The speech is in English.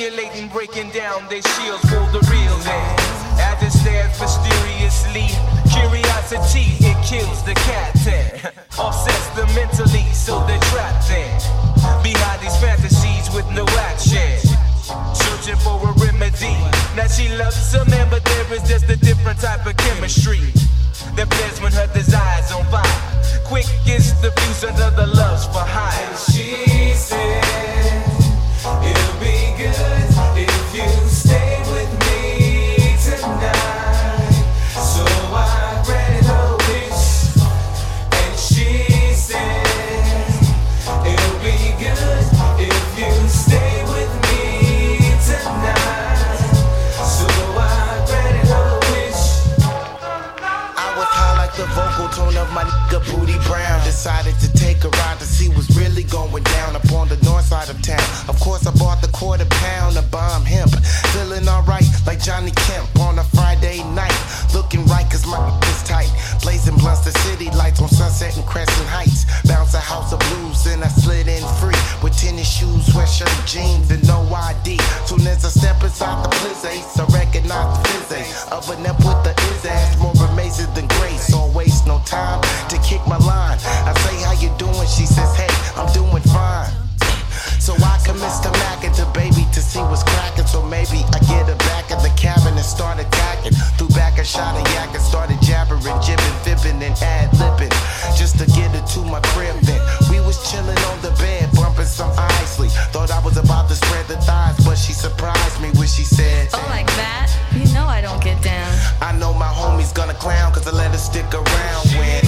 Calculating, breaking down their shields for the real then. As it stares mysteriously, curiosity, it kills the captain. Obsessed them mentally, so they're trapped in behind these fantasies with no action. Searching for a remedy. Now she loves a man, but there is just a different type of chemistry that blares when her desire's on fire. Quick is the fuse under the lust for hire. And she said, it'll be good if you stay with me tonight. So I granted her wish. And she said, it'll be good if you stay with me tonight. So I granted her wish. I was high like the vocal tone of my nigga Booty Brown. Decided to take a ride to see what's really going down up on the north side of town. Of course I bought the £quarter of bomb hemp. Feeling alright like Johnny Kemp on a Friday night. Looking right cause my is tight. Blazing blunts the city lights on Sunset and Crescent Heights. Bounce a house of blues and I slid in free. With tennis shoes, sweatshirt, jeans and no ID. Soon as I step inside the place, I recognize the physics. Oven up with the is ass, more amazing than grace. Don't waste no time to kick my line. I say how you doing, she says hey, I'm doing fine. So I commenced to mack at the baby to see what's cracking. So maybe I get her back at the cabin and start attacking. Threw back a shot of yak and started jabbering, jibbing, fibbing and ad-libbing. Just to get her to my crib then. We was chilling on the bed, bumping some Isley. Thought I was about to spread the thighs, but she surprised me when she said, oh, like that? You know I don't get down. I know my homie's gonna clown cause I let her stick around when